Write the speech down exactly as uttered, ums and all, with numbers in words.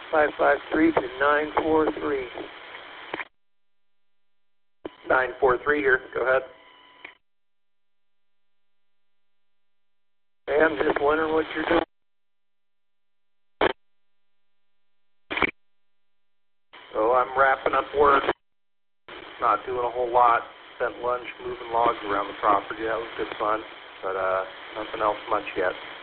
five five three to nine four three. nine four three here. Go ahead. Hey, I'm just wondering what you're doing. So I'm wrapping up work. Not doing a whole lot. Spent lunch moving logs around the property. That was good fun. But uh, nothing else much yet.